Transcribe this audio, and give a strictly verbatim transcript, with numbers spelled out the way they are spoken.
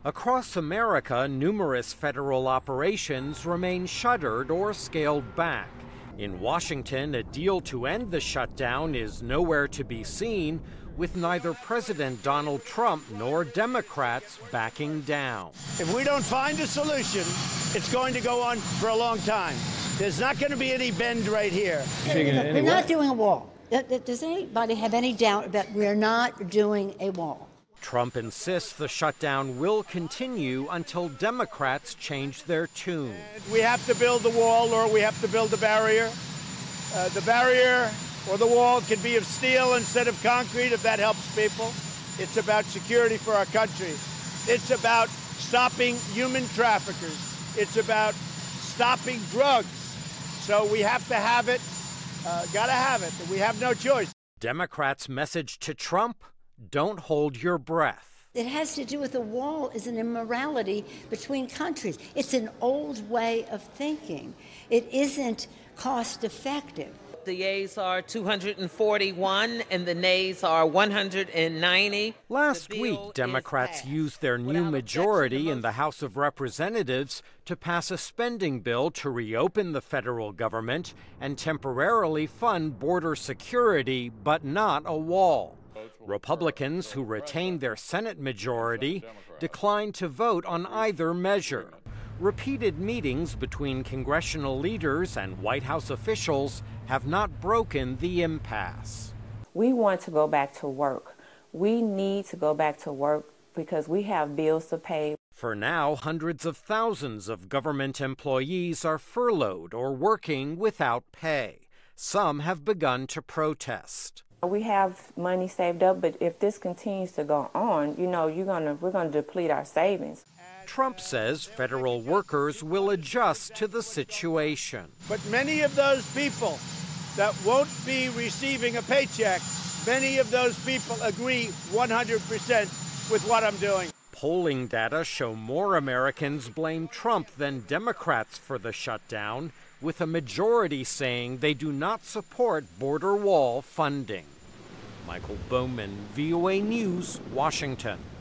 Across America, numerous federal operations remain shuttered or scaled back. In Washington, a deal to end the shutdown is nowhere to be seen, with neither President Donald Trump nor Democrats backing down. If we don't find a solution, it's going to go on for a long time. There's not going to be any bend right here. We're not doing a wall. Does anybody have any doubt that we're not doing a wall? Trump insists the shutdown will continue until Democrats change their tune. We have to build the wall or we have to build a barrier. Uh, the barrier or the wall can be of steel instead of concrete if that helps people. It's about security for our country. It's about stopping human traffickers. It's about stopping drugs. So we have to have it, uh, gotta have it. We have no choice. Democrats' message to Trump: don't hold your breath. It has to do with the wall is an immorality between countries. It's an old way of thinking. It isn't cost effective. The yeas are two hundred forty-one and the nays are one hundred ninety. Last week, Democrats used their new majority in the House of Representatives to pass a spending bill to reopen the federal government and temporarily fund border security, but not a wall. Republicans, who retained their Senate majority, declined to vote on either measure. Repeated meetings between congressional leaders and White House officials have not broken the impasse. We want to go back to work. We need to go back to work because we have bills to pay. For now, hundreds of thousands of government employees are furloughed or working without pay. Some have begun to protest. We have money saved up, but if this continues to go on, you know, you're gonna, we're going to deplete our savings. Trump says federal workers will adjust to the situation. But many of those people that won't be receiving a paycheck, many of those people agree one hundred percent with what I'm doing. Polling data show more Americans blame Trump than Democrats for the shutdown, with a majority saying they do not support border wall funding. Michael Bowman, V O A News, Washington.